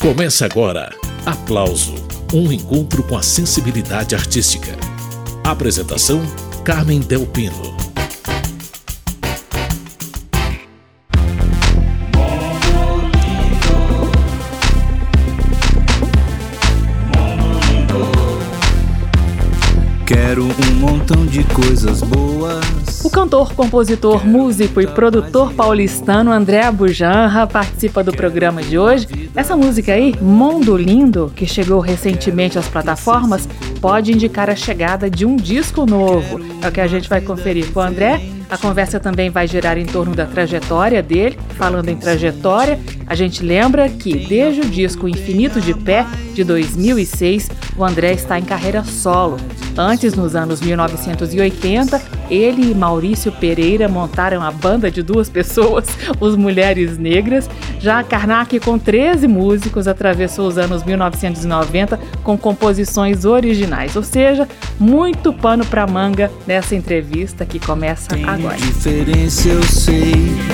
Começa agora, Aplauso, um encontro com a sensibilidade artística. Apresentação, Carmen Del Pino. Quero um montão de coisas boas. O cantor, compositor, músico e produtor paulistano André Abujanra participa do programa de hoje. Essa música aí, Mundo Lindo, que chegou recentemente às plataformas, pode indicar a chegada de um disco novo. É o que a gente vai conferir com o André. A conversa também vai girar em torno da trajetória dele. Falando em trajetória, a gente lembra que desde o disco Infinito de Pé, de 2006, o André está em carreira solo. Antes, nos anos 1980, ele e Maurício Pereira montaram a banda de 2 pessoas, os Mulheres Negras. Já Karnak, com 13 músicos, atravessou os anos 1990 com composições originais. Ou seja, muito pano pra manga nessa entrevista que começa agora. Diferença eu sei,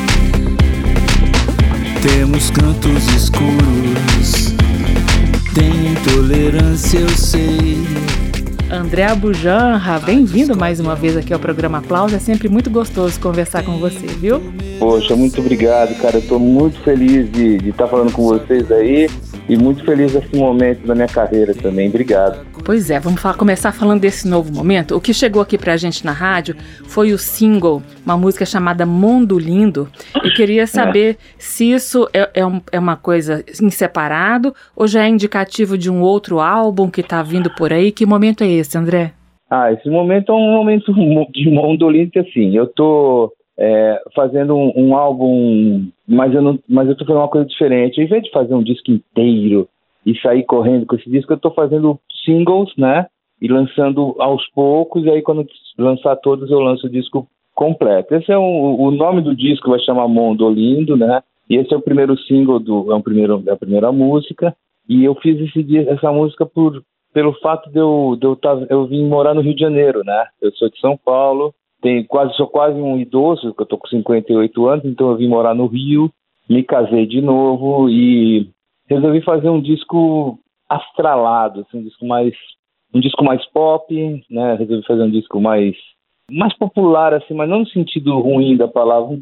temos cantos escuros, tem intolerância eu sei. André Abujanra, bem-vindo mais uma vez aqui ao programa Aplauso. É sempre muito gostoso conversar com você, viu? Poxa, muito obrigado, cara. Eu tô muito feliz de estar falando com vocês aí e muito feliz nesse momento da minha carreira também. Obrigado. Pois é, vamos começar falando desse novo momento. O que chegou aqui pra gente na rádio foi o single, uma música chamada Mundo Lindo. Eu queria saber se isso é uma coisa em separado ou já é indicativo de um outro álbum que tá vindo por aí. Que momento é esse, André? Esse momento é um momento de Mundo Lindo, assim. Eu tô fazendo um álbum, mas eu tô fazendo uma coisa diferente. Ao invés de fazer um disco inteiro e sair correndo com esse disco, eu tô fazendo singles, né? E lançando aos poucos, e aí quando lançar todos eu lanço o disco completo. Esse é o nome do disco, vai chamar Mundo Lindo, né? E esse é o primeiro single, a primeira música. E eu fiz essa música pelo fato de eu vim morar no Rio de Janeiro, né? Eu sou de São Paulo, sou quase um idoso, porque eu tô com 58 anos, então eu vim morar no Rio, me casei de novo e resolvi fazer um disco astralado, assim, um disco mais pop, né? Resolvi fazer um disco mais popular, assim, mas não no sentido ruim da palavra.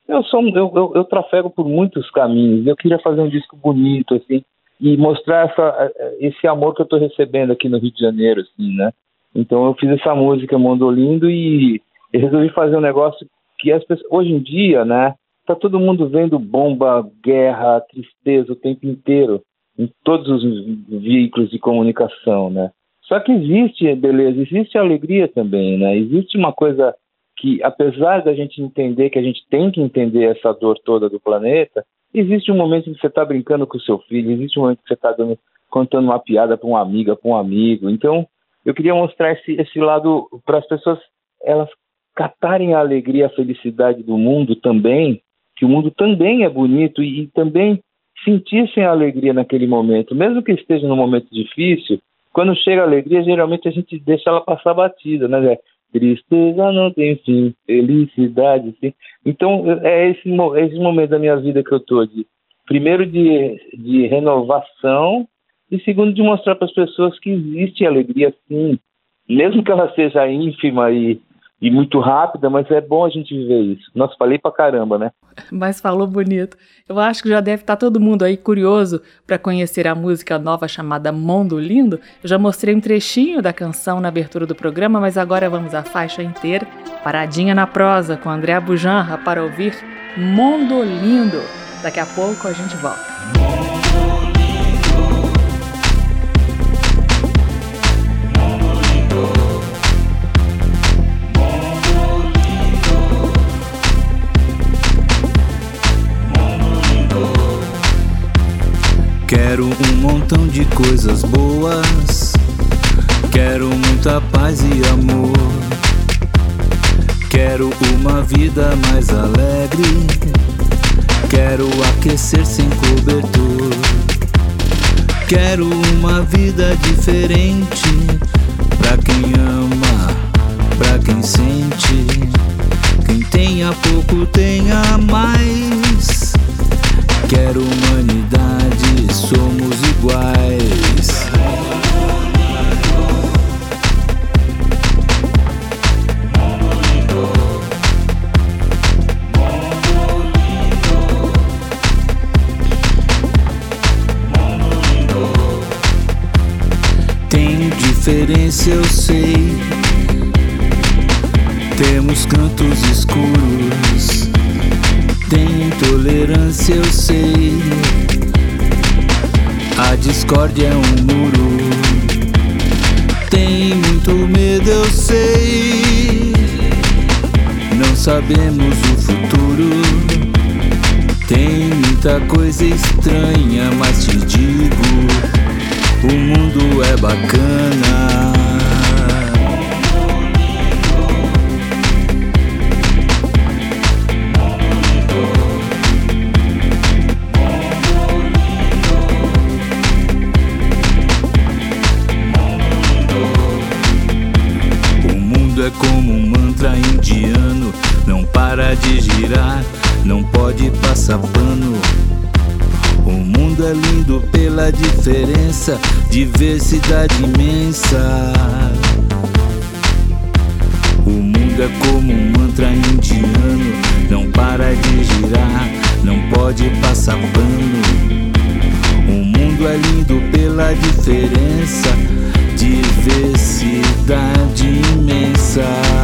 Eu trafego por muitos caminhos. Eu queria fazer um disco bonito, assim, e mostrar esse amor que eu estou recebendo aqui no Rio de Janeiro, assim, né? Então eu fiz essa música Mundo Lindo e resolvi fazer um negócio que as pessoas, hoje em dia, né? Tá todo mundo vendo bomba, guerra, tristeza o tempo inteiro, em todos os veículos de comunicação, né? Só que existe beleza, existe alegria também, né? Existe uma coisa que, apesar da gente entender que a gente tem que entender essa dor toda do planeta, existe um momento em que você está brincando com o seu filho, existe um momento que você está contando uma piada para uma amiga, para um amigo. Então, eu queria mostrar esse lado para as pessoas, elas catarem a alegria, a felicidade do mundo também, que o mundo também é bonito e também sentissem a alegria naquele momento, mesmo que esteja num momento difícil. Quando chega a alegria, geralmente a gente deixa ela passar batida, né? Tristeza não tem fim, felicidade sim. Então é esse momento da minha vida que eu estou, primeiro de renovação e segundo de mostrar para as pessoas que existe alegria sim, mesmo que ela seja ínfima e muito rápida, mas é bom a gente viver isso. Nossa, falei pra caramba, né? Mas falou bonito. Eu acho que já deve estar todo mundo aí curioso para conhecer a música nova chamada Mundo Lindo. Eu já mostrei um trechinho da canção na abertura do programa, mas agora vamos à faixa inteira. Paradinha na prosa com André Abujanra para ouvir Mundo Lindo. Daqui a pouco a gente volta. Quero um montão de coisas boas, quero muita paz e amor, quero uma vida mais alegre, quero aquecer sem cobertor, quero uma vida diferente, pra quem ama, pra quem sente, quem tenha pouco tenha mais. Quero humanidade, somos iguais. Tem diferença, eu sei. Temos cantos escuros. Tem intolerância, eu sei. A discórdia é um muro. Tem muito medo, eu sei. Não sabemos o futuro. Tem muita coisa estranha, mas te digo, o mundo é bacana. É como um mantra indiano, não para de girar, não pode passar pano. O mundo é lindo pela diferença, diversidade imensa. O mundo é como um mantra indiano, não para de girar, não pode passar pano. O mundo é lindo pela diferença, diversidade imensa.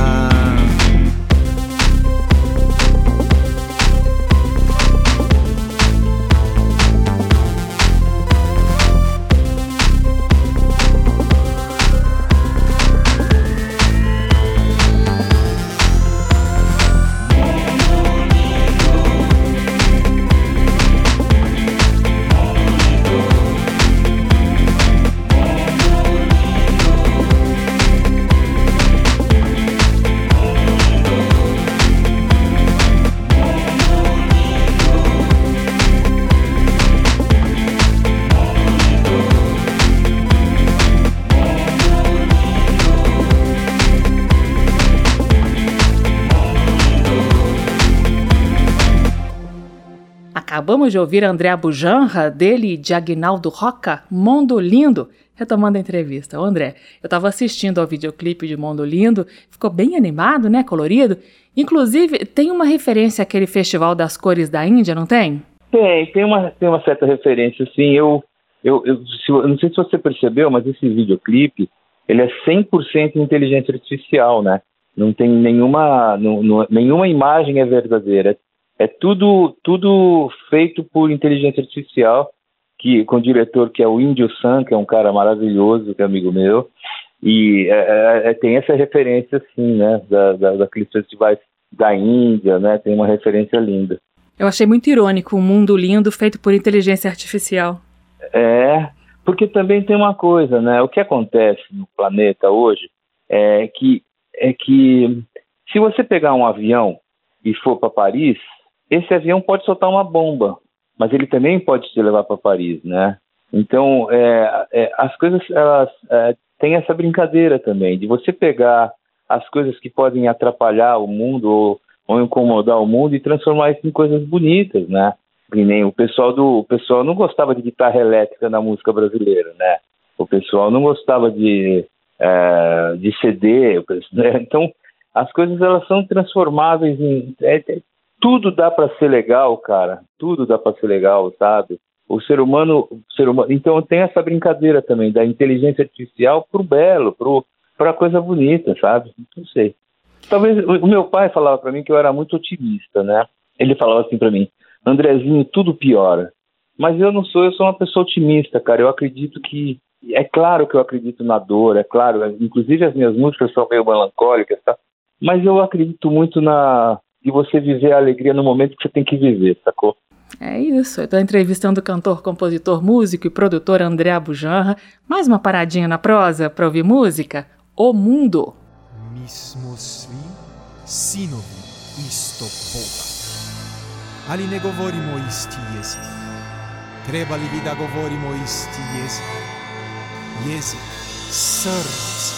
Acabamos de ouvir André Bujanra, dele e de Aguinaldo Rocca, Mundo Lindo. Retomando a entrevista. André, eu estava assistindo ao videoclipe de Mundo Lindo, ficou bem animado, né, colorido. Inclusive, tem uma referência àquele Festival das Cores da Índia, não tem? Tem uma certa referência, sim. Eu não sei se você percebeu, mas esse videoclipe, ele é 100% inteligência artificial, né? Não tem nenhuma imagem é verdadeira. É tudo feito por inteligência artificial, com o diretor que é o Índio San, que é um cara maravilhoso, que é amigo meu, e tem essa referência, assim, né, daqueles festivais da Índia, né, tem uma referência linda. Eu achei muito irônico, um mundo lindo feito por inteligência artificial. Porque também tem uma coisa, né, o que acontece no planeta hoje é que se você pegar um avião e for para Paris, esse avião pode soltar uma bomba, mas ele também pode te levar para Paris, né? Então, as coisas, elas têm essa brincadeira também, de você pegar as coisas que podem atrapalhar o mundo ou incomodar o mundo e transformar isso em coisas bonitas, né? Que nem o pessoal não gostava de guitarra elétrica na música brasileira, né? O pessoal não gostava de CD, né? Então, as coisas, elas são transformáveis em... tudo dá para ser legal, cara. Tudo dá para ser legal, sabe? O ser humano... Então tem essa brincadeira também da inteligência artificial pro belo, pra coisa bonita, sabe? Não sei. Talvez o meu pai falava para mim que eu era muito otimista, né? Ele falava assim para mim, Andrezinho, tudo piora. Mas eu não sou, eu sou uma pessoa otimista, cara. Eu acredito que... É claro que eu acredito na dor, é claro. Inclusive as minhas músicas são meio melancólicas, tá? Mas eu acredito muito de você viver a alegria no momento que você tem que viver, sacou? É isso, eu estou entrevistando o cantor, compositor, músico e produtor André Bujanra. Mais uma paradinha na prosa para ouvir música? O Mundo. Mismo svi, sinovi, isto Boga. Ali ne govorimo isti jezik. Treba li bi da govorimo isti jezik? Jezik srca.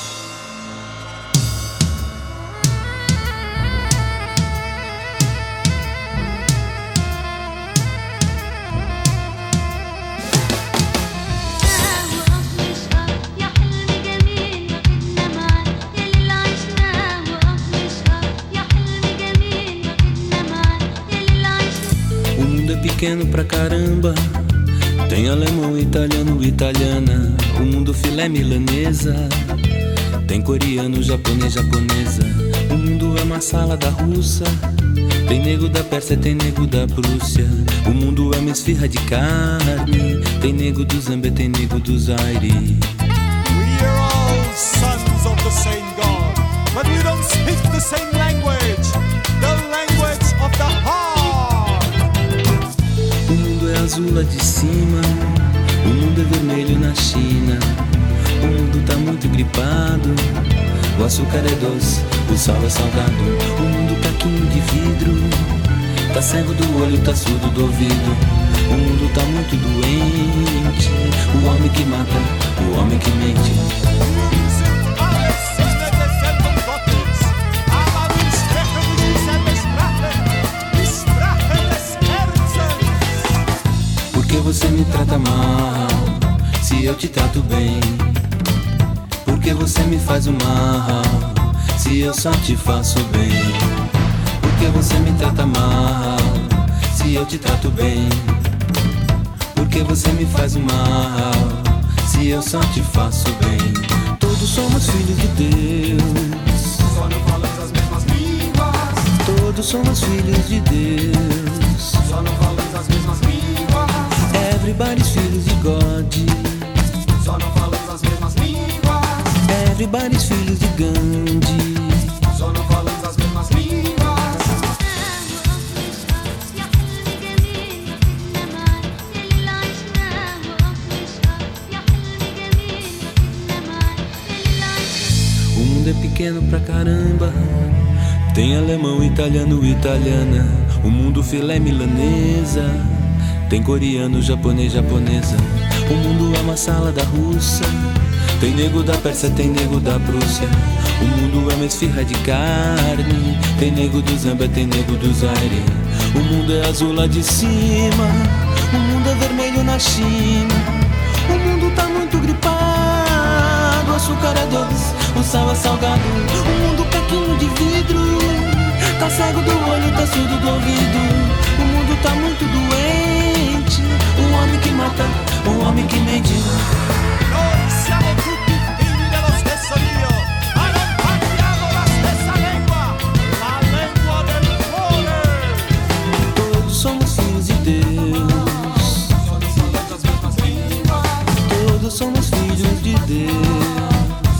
pequeno pra caramba. Tem alemão, italiano, italiana. O mundo filé milanesa. Tem coreano, japonês, japonesa. O mundo é uma salada russa. Tem nego da Pérsia, tem nego da Prússia. O mundo é uma esfirra de carne. Tem nego do Zâmbia, tem nego do Zaire. We are all sons of the same God, but we don't speak the same language, the language of the heart. O mundo é azul lá de cima. O mundo é vermelho na China. O mundo tá muito gripado. O açúcar é doce, o sal é salgado. O mundo caquinho de vidro. Tá cego do olho, tá surdo do ouvido. O mundo tá muito doente. O homem que mata, o homem que mente. Por que você me trata mal, se eu te trato bem? Por que você me faz o mal, se eu só te faço bem? Por que você me trata mal, se eu te trato bem? Por que você me faz o mal, se eu só te faço bem? Todos somos filhos de Deus, só não falamos as mesmas línguas. Todos somos filhos de Deus, só não falamos as mesmas línguas. Everybody's filhos de God, só não falamos as mesmas línguas. Everybody's filhos de Gandhi, só não falamos as mesmas línguas. O mundo é pequeno pra caramba. Tem alemão, italiano, italiana. O mundo filé milanesa. Tem coreano, japonês, japonesa. O mundo é uma salada russa. Tem nego da Pérsia, tem nego da Prússia. O mundo é uma esfirra de carne. Tem nego do Zâmbia, tem nego do Zaire. O mundo é azul lá de cima. O mundo é vermelho na China. O mundo tá muito gripado. O açúcar é doce, o sal é salgado. O mundo caquinho de vidro. Tá cego do olho, tá surdo do ouvido. O mundo tá muito doente. O homem que mata, o homem que mente. Noi siamo tutti figli dello stesso Dio, ma non parliamo la stessa lingua, la lingua del cuore. Todos somos filhos de Deus, todos somos filhos de Deus.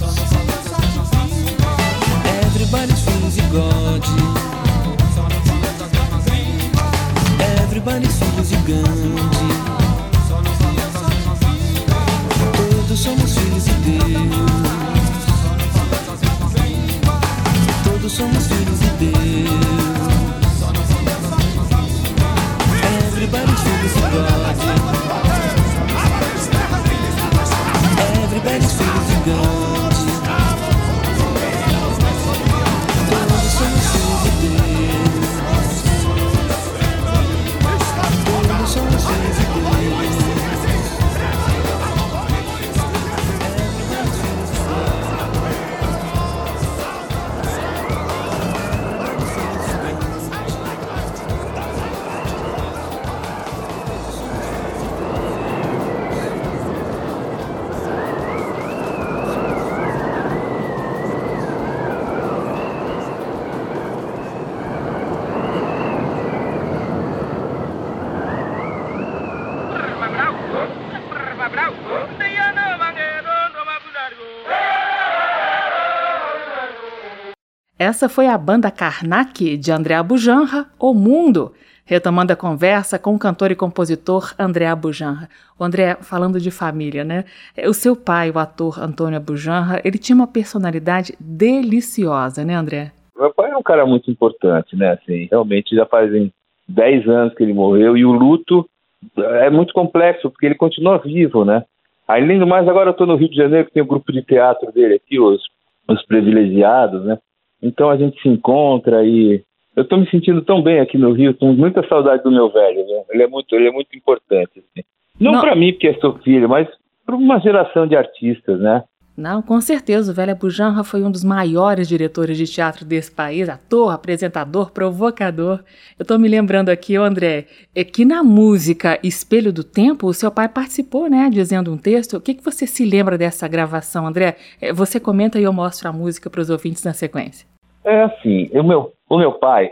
Everybody's filhos de God, everybody's filhos de Gandhi. Todos somos filhos de Deus, todos somos filhos de Deus. Everybody's filhos de God, everybody's filhos de Gandhi. Todos somos filhos de Deus, todos somos filhos de Deus. Essa foi a banda Karnak, de André Abujanra, O Mundo, retomando a conversa com o cantor e compositor André Abujanra. O André, falando de família, né? O seu pai, o ator Antônio Abujanra, ele tinha uma personalidade deliciosa, né, André? Meu pai é um cara muito importante, né? Assim, realmente já fazem 10 anos que ele morreu e o luto é muito complexo, porque ele continua vivo, né? Além do mais, agora eu estou no Rio de Janeiro, que tem o grupo de teatro dele aqui, os privilegiados, né? Então a gente se encontra e eu estou me sentindo tão bem aqui no Rio, com muita saudade do meu velho, né? Ele é muito importante, assim. Não para mim, porque sou filho, mas para uma geração de artistas, né? Não, com certeza, o Velho Abujanra foi um dos maiores diretores de teatro desse país, ator, apresentador, provocador. Eu estou me lembrando aqui, André, que na música Espelho do Tempo, o seu pai participou, né, dizendo um texto. O que você se lembra dessa gravação, André? Você comenta e eu mostro a música para os ouvintes na sequência. É assim, o meu pai,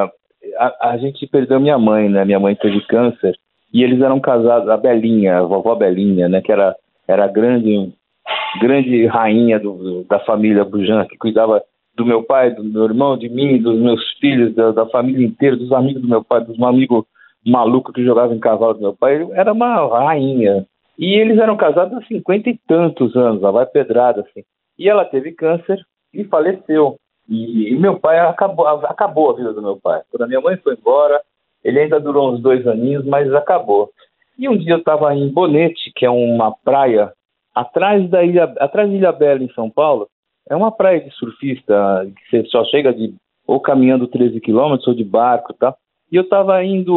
a gente perdeu minha mãe, né? Minha mãe teve câncer e eles eram casados, a Belinha, a vovó Belinha, né, que era a grande rainha da família Abujanra, que cuidava do meu pai, do meu irmão, de mim, dos meus filhos, da família inteira, dos amigos do meu pai, dos amigos malucos que jogavam em cavalo do meu pai. Era uma rainha. E eles eram casados há 50 e tantos anos, lá vai pedrada, assim. E ela teve câncer e faleceu. E meu pai acabou a vida do meu pai. Quando a minha mãe foi embora, ele ainda durou uns 2 aninhos, mas acabou. E um dia eu estava em Bonete, que é uma praia atrás da Ilha Bela, em São Paulo. É uma praia de surfista, que você só chega ou caminhando 13 quilômetros ou de barco, tá? E eu estava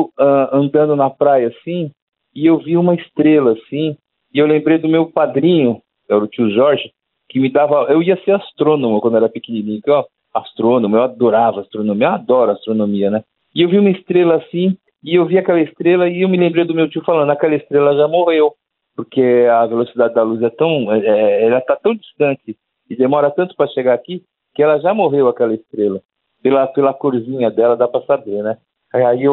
andando na praia, assim, e eu vi uma estrela, assim, e eu lembrei do meu padrinho, era o tio Jorge, que me dava... Eu ia ser astrônomo quando era pequenininho, astrônomo, eu adorava astronomia, eu adoro astronomia, né? E eu vi uma estrela assim, e eu vi aquela estrela e eu me lembrei do meu tio falando, aquela estrela já morreu, porque a velocidade da luz ela está tão distante e demora tanto para chegar aqui, que ela já morreu, aquela estrela. Pela corzinha dela, dá para saber, né? Aí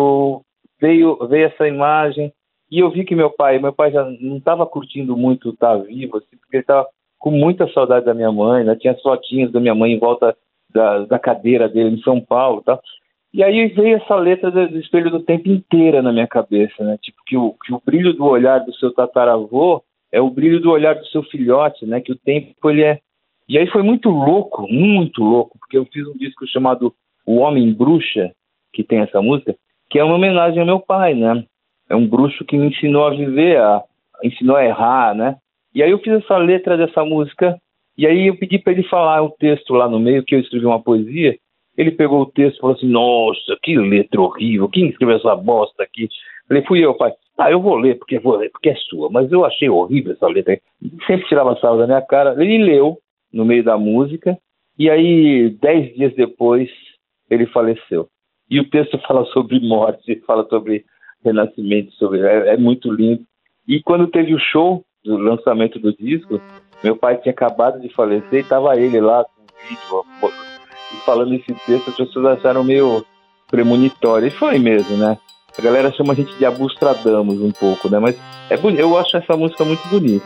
veio essa imagem, e eu vi que meu pai já não estava curtindo muito estar vivo, assim, porque ele estava com muita saudade da minha mãe, né? Tinha as fotinhas da minha mãe em volta da cadeira dele em São Paulo, tá? E aí veio essa letra do Espelho do Tempo inteira na minha cabeça, né? Tipo, que o brilho do olhar do seu tataravô é o brilho do olhar do seu filhote, né? Que o tempo, ele é... E aí foi muito louco, porque eu fiz um disco chamado O Homem Bruxa, que tem essa música, que é uma homenagem ao meu pai, né? É um bruxo que me ensinou a viver, ensinou a errar, né? E aí eu fiz essa letra dessa música, e aí eu pedi para ele falar o texto lá no meio, que eu escrevi uma poesia. Ele pegou o texto e falou assim, nossa, que letra horrível, quem escreveu essa bosta aqui? Falei, fui eu, pai. Eu vou ler porque é sua, mas eu achei horrível essa letra aí. Sempre tirava sarro da minha cara. Ele leu no meio da música, e aí 10 dias depois ele faleceu. E o texto fala sobre morte, fala sobre renascimento, é muito lindo. E quando teve o show do lançamento do disco, meu pai tinha acabado de falecer e estava ele lá com o vídeo, falando esse texto, as pessoas acharam meio premonitório. E foi mesmo, né? A galera chama a gente de Abustradamus um pouco, né? Mas eu acho essa música muito bonita.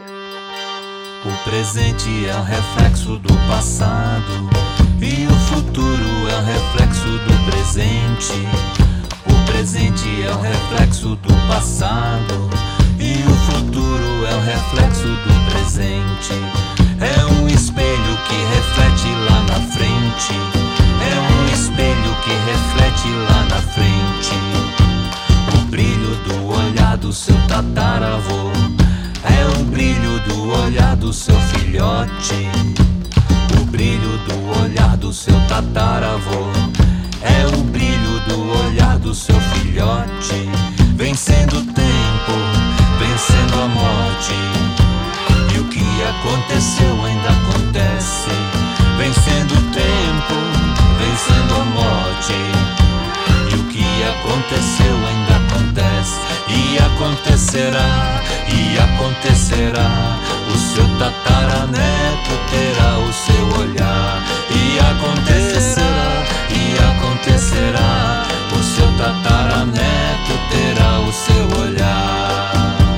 O presente é um reflexo do passado e o futuro é um reflexo do presente. O presente é um reflexo do passado e o futuro é um reflexo do presente. É um espelho que reflete lá na frente. É um espelho que reflete lá na frente. O brilho do olhar do seu tataravô é o brilho do olhar do seu filhote. O brilho do olhar do seu tataravô é o brilho do olhar do seu filhote. Vencendo o tempo, vencendo a morte. E o que aconteceu ainda acontece. Vencendo o tempo, vencendo a morte. E o que aconteceu ainda acontece. E acontecerá, e acontecerá. O seu tataraneto terá o seu olhar. E acontecerá, e acontecerá. O seu tataraneto terá o seu olhar.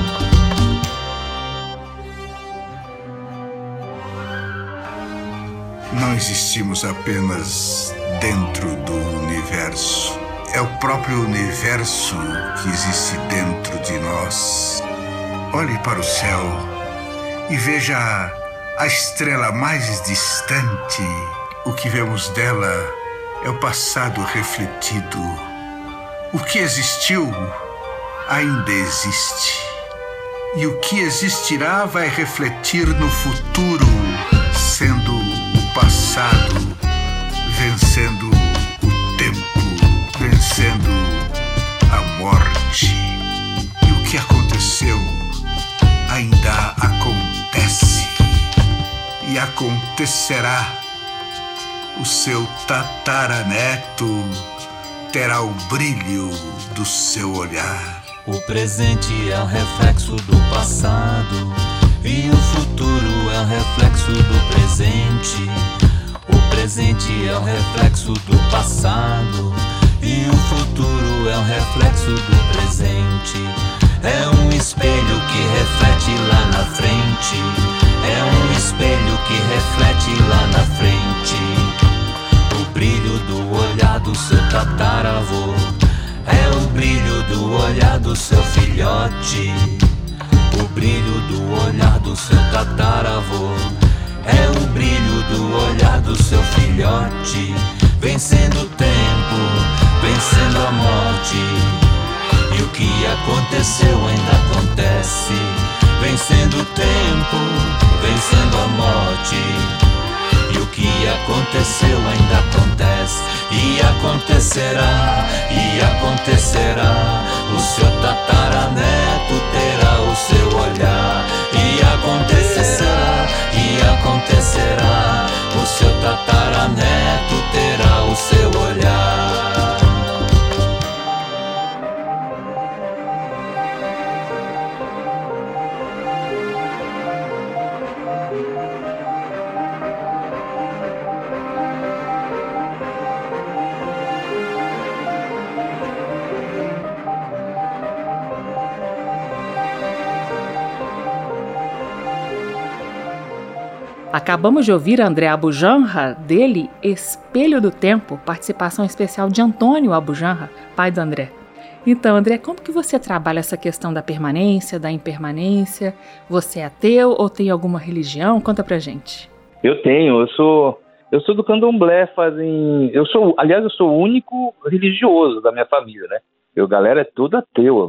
Não existimos apenas dentro do universo. É o próprio universo que existe dentro de nós. Olhe para o céu e veja a estrela mais distante. O que vemos dela é o passado refletido. O que existiu ainda existe. E o que existirá vai refletir no futuro, sendo o passado vencendo o tempo, vencendo a morte. E o que aconteceu ainda acontece. E acontecerá. O seu tataraneto terá o brilho do seu olhar. O presente é um reflexo do passado e o futuro é um reflexo do presente. O presente é um reflexo do passado e o futuro é um reflexo do presente. É um espelho que reflete lá na frente. É um espelho que reflete lá na frente. O brilho do olhar do seu tataravô é o brilho do olhar do seu filhote. O brilho do olhar do seu tataravô é o brilho do olhar do seu filhote. Vencendo o tempo, vencendo a morte. E o que aconteceu ainda acontece. Vencendo o tempo, vencendo a morte. E o que aconteceu ainda acontece. E acontecerá, e acontecerá. O seu tataraneto terá o seu olhar. E acontecerá, e acontecerá. O seu tataraneto terá o seu olhar. Acabamos de ouvir André Abujanra, dele Espelho do Tempo, participação especial de Antônio Abujanra, pai do André. Então, André, como que você trabalha essa questão da permanência, da impermanência? Você é ateu ou tem alguma religião? Conta pra gente. Eu sou do candomblé, eu sou o único religioso da minha família, né? A galera é toda ateu,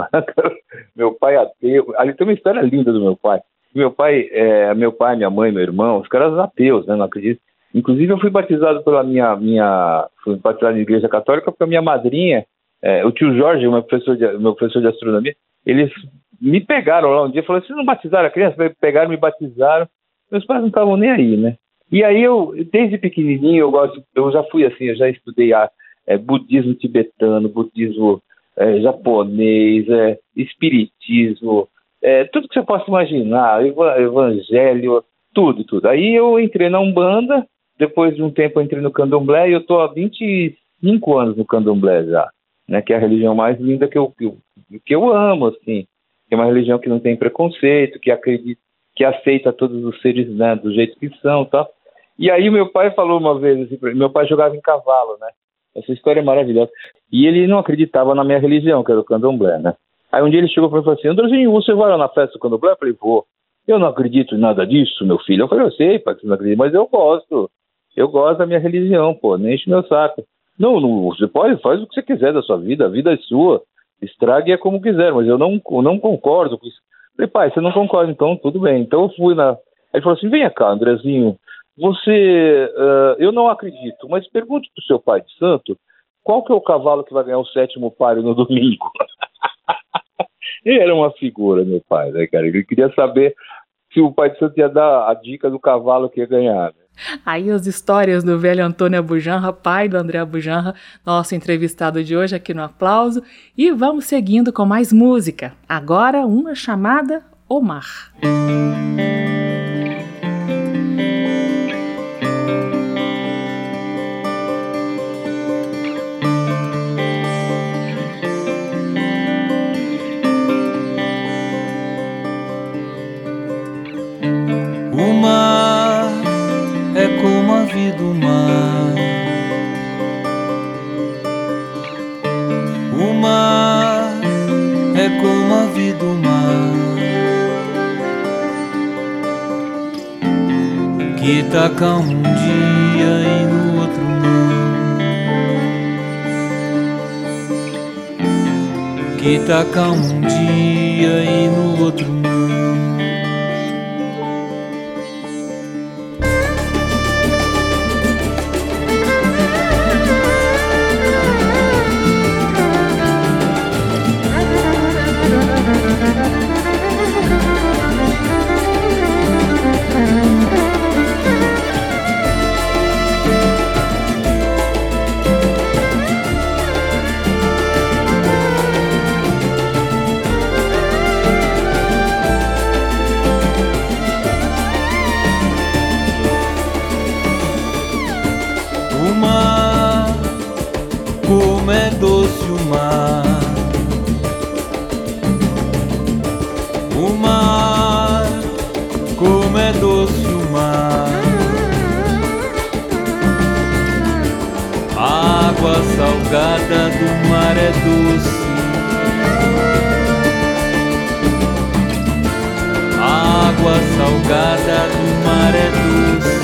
meu pai é ateu. Ali tem uma história linda do meu pai. Meu pai, minha mãe, meu irmão, os caras ateus, né? Não acredito. Inclusive, eu fui batizado fui batizado na igreja católica porque a minha madrinha, o tio Jorge, meu professor de astronomia, eles me pegaram lá um dia e falaram: vocês não batizaram a criança? Pegaram, me batizaram. Meus pais não estavam nem aí, né? E aí desde pequenininho, eu já fui assim, eu já estudei budismo tibetano, budismo japonês, espiritismo, tudo que você possa imaginar, evangelho, tudo. Aí eu entrei na Umbanda, depois de um tempo eu entrei no Candomblé e eu estou há 25 anos no Candomblé já, né, que é a religião mais linda que eu amo, assim, que é uma religião que não tem preconceito, que acredita, que aceita todos os seres, né, do jeito que são, tal. E aí meu pai falou uma vez, assim, meu pai jogava em cavalo, né, essa história é maravilhosa, e ele não acreditava na minha religião, que era o Candomblé, né. Aí um dia ele chegou para mim e falou assim: Andrezinho, você vai lá na festa do Candomblé? Eu falei: vou. Eu não acredito em nada disso, meu filho. Eu falei: eu sei, pai, que você não acredita, mas eu gosto da minha religião, pô, nem enche meu saco. Não, você pode, faz o que você quiser da sua vida, a vida é sua, estrague como quiser, mas eu não concordo com isso. Eu falei: pai, você não concorda, então tudo bem. Então eu fui Aí ele falou assim: venha cá, Andrezinho, eu não acredito, mas pergunte pro seu pai de santo qual que é o cavalo que vai ganhar o 7º páreo no domingo. Ele era uma figura, meu pai, né, cara? Ele queria saber se o pai de santo ia dar a dica do cavalo que ia ganhar, né? Aí as histórias do velho Antônio Abujanra, pai do André Abujanra, nosso entrevistado de hoje aqui no Aplauso. E vamos seguindo com mais música. Agora uma chamada Omar. O mar é como a vida do mar. O mar é como a vida do mar, que tá calmo um dia e no outro não, que tá calmo um dia e no outro não. O mar, como é doce o mar. A água salgada do mar é doce. A água salgada do mar é doce.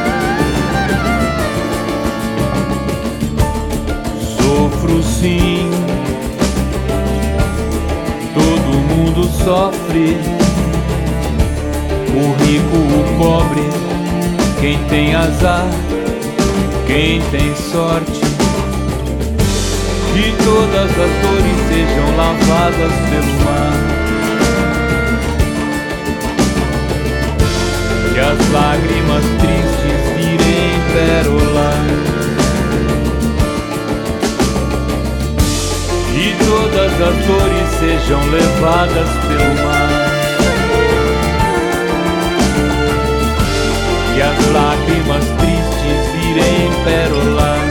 Sofro sim, todo mundo sofre. O rico, o pobre, quem tem azar, quem tem sorte. Que todas as dores sejam lavadas pelo mar. Que as lágrimas tristes virem pérolas. Que todas as dores sejam levadas pelo mar. Que as lágrimas tristes virem pérolas.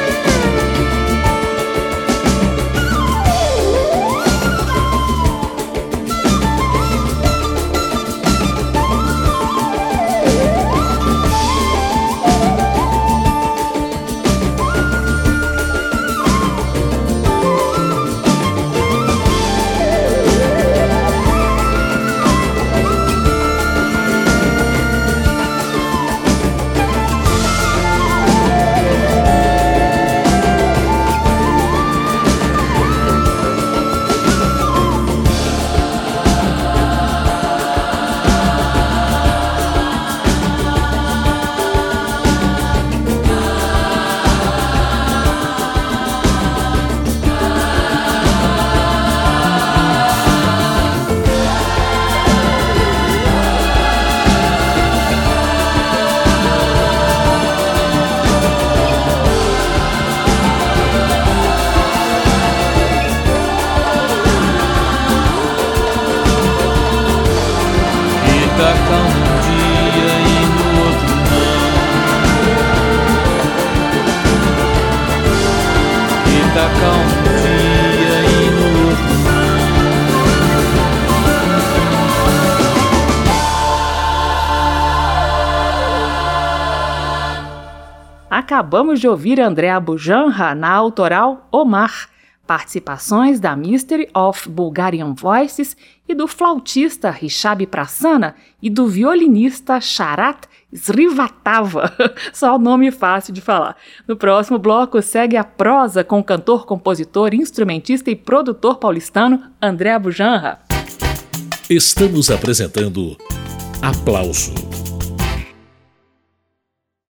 Acabamos de ouvir André Abujanra na autoral O Mar, participações da Mystery of Bulgarian Voices e do flautista Rishab Prasanna e do violinista Sharat Srivatava, só o nome fácil de falar. No próximo bloco segue a prosa com o cantor, compositor, instrumentista e produtor paulistano André Abujanra. Estamos apresentando Aplauso.